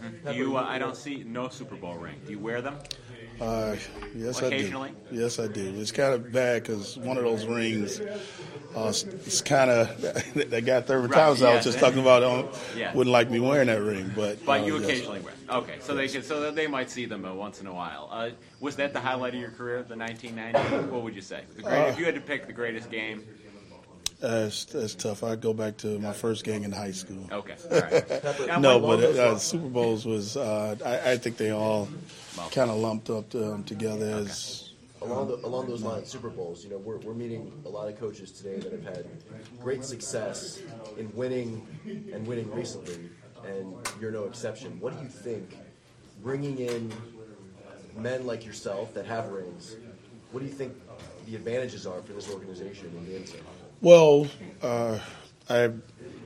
Do you? I don't see no Super Bowl ring. Do you wear them? Yes, Occasionally? I do. Yes, I do. It's kind of bad because one of those rings, it's kind of that guy Thurman Thomas I was just talking about. Wouldn't like me wearing that ring, but you occasionally wear. Okay, so they might see them once in a while. Was that the highlight of your career, the 1990? What would you say? If you had to pick the greatest game. That's tough. I'd go back to my first game in high school. Okay, all right. No, but Super Bowls was. I think they all kind of lumped up together as. Along those lines, Super Bowls. We're meeting a lot of coaches today that have had great success in winning and winning recently, and you're no exception. What do you think, bringing in men like yourself that have rings? What do you think the advantages are for this organization in the inside? Well, that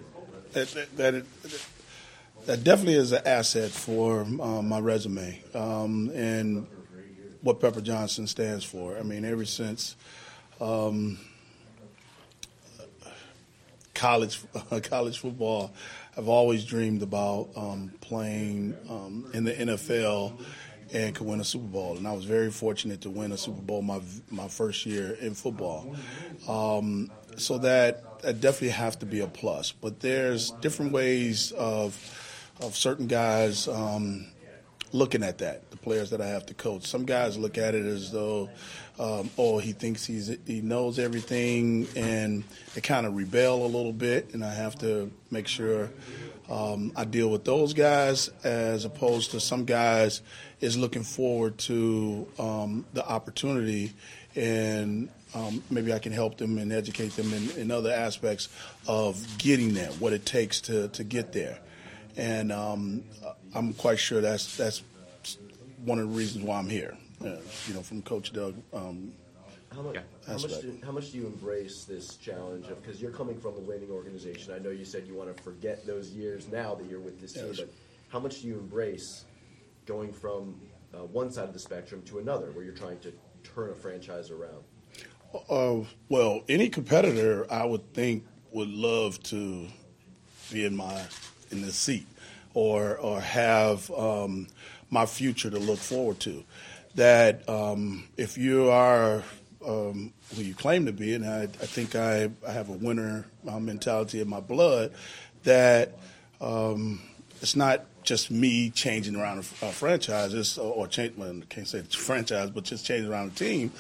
definitely is an asset for my resume and what Pepper Johnson stands for. I mean, ever since college football, I've always dreamed about playing in the NFL and could win a Super Bowl. And I was very fortunate to win a Super Bowl my first year in football. So that definitely has to be a plus. But there's different ways of certain guys looking at that, the players that I have to coach. Some guys look at it as though, he thinks he knows everything, and they kind of rebel a little bit, and I have to make sure I deal with those guys as opposed to some guys is looking forward to the opportunity, and maybe I can help them and educate them in other aspects of getting there, what it takes to get there. And I'm quite sure that's one of the reasons why I'm here, from Coach Doug. How much do you embrace this challenge because you're coming from a winning organization? I know you said you want to forget those years now that you're with this team, but how much do you embrace going from one side of the spectrum to another where you're trying to turn a franchise around? Well, any competitor I would think would love to be in the seat or have my future to look forward to. That if you are who you claim to be, and I think I have a winner mentality in my blood, that it's not just me changing around a franchise, I can't say it's a franchise, but just changing around the team.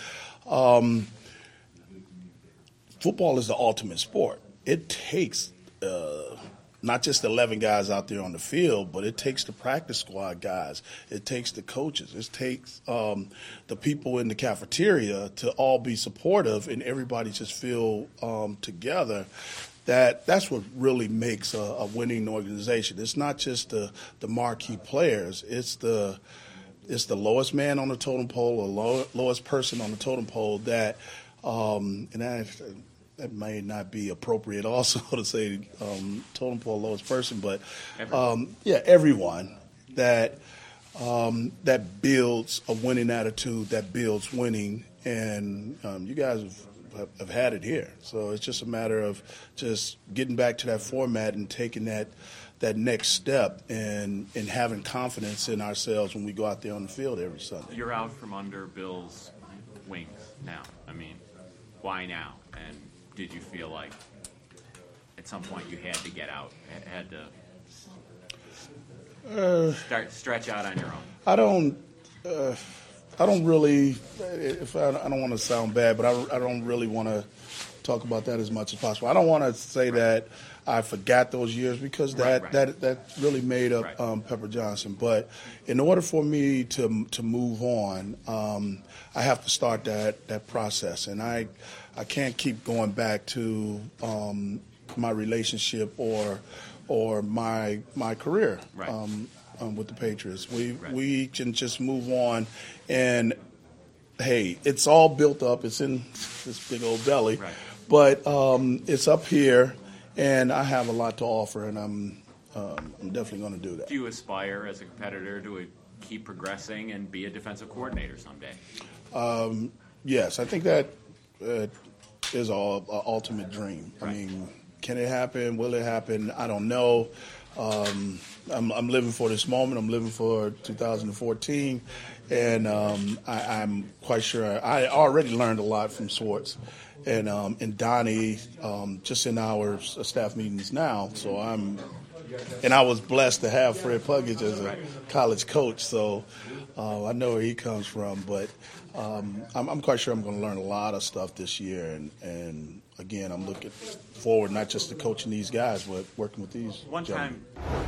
Football is the ultimate sport. It takes not just 11 guys out there on the field, but it takes the practice squad guys. It takes the coaches. It takes the people in the cafeteria to all be supportive and everybody just feel together. That's what really makes a winning organization. It's not just the marquee players. It's the lowest man on the totem pole, or lowest person on the totem pole that that may not be appropriate also to say totem pole lowest person, but everyone that builds a winning attitude, that builds winning, and you guys have had it here. So it's just a matter of just getting back to that format and taking that next step and having confidence in ourselves when we go out there on the field every Sunday. You're out from under Bill's wings now. I mean, why now? And did you feel like at some point you had to get out, had to stretch out on your own? I don't really. I don't want to sound bad, but I don't really want to talk about that as much as possible. I don't want to say that I forgot those years because that really made up Pepper Johnson. But in order for me to move on, I have to start that process, and I can't keep going back to my relationship or my career with the Patriots. We can just move on, and hey, it's all built up. It's in this big old belly, but it's up here, and I have a lot to offer, and I'm definitely going to do that. Do you aspire as a competitor to keep progressing and be a defensive coordinator someday? Yes, I think that is our ultimate dream. I mean, can it happen? Will it happen? I don't know. I'm living for this moment. I'm living for 2014, and I'm quite sure I already learned a lot from Swartz and Donnie, just in our staff meetings now. So I was blessed to have Fred Puckett as a college coach. So I know where he comes from, but I'm quite sure I'm going to learn a lot of stuff this year, and again, I'm looking forward not just to coaching these guys, but working with these One gentlemen. time